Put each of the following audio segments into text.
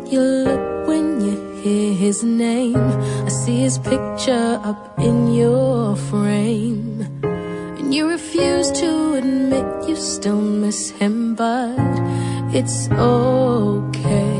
you look when you hear his name. I see his picture up in your frame, and you refuse to admit you still miss him, but it's okay.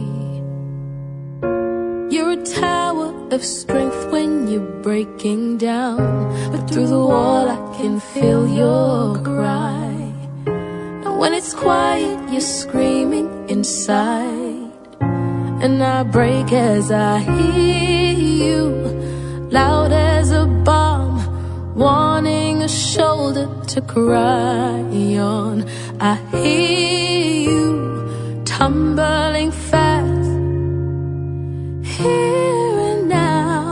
You're a tower of strength when you're breaking down, but through the wall I can feel your cry. And when it's quiet you're screaming inside, and I break as I hear you, loud as a bomb, wanting a shoulder to cry on. I hear you tumbling fast, here and now.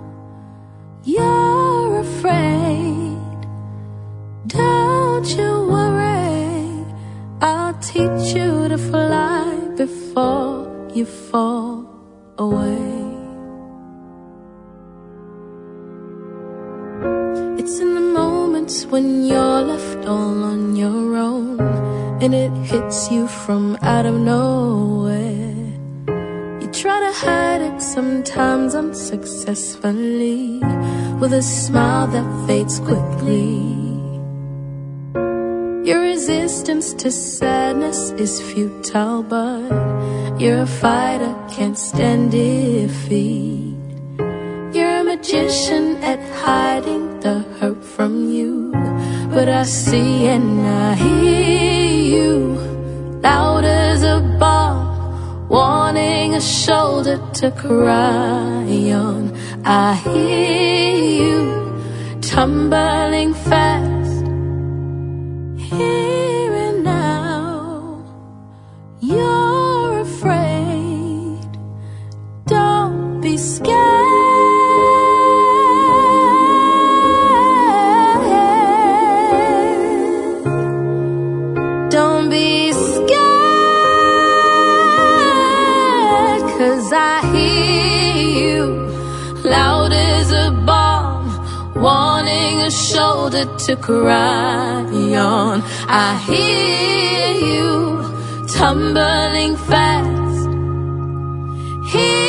You're afraid, don't you worry, I'll teach you to fly before you fall away. It's in the moments when you're left all on your own, and it hits you from out of nowhere. You try to hide it, sometimes unsuccessfully, with a smile that fades quickly. Your resistance to sadness is futile, but you're a fighter, can't stand defeat. You're a magician at hiding the hurt from you, but I see and I hear you, loud as a bomb, wanting a shoulder to cry on. I hear you tumbling fast, here and now. You're afraid, don't be scared. Don't be scared, 'cause I hear you, loud as a bomb, wanting a shoulder to cry on. I hear you tumbling fast, here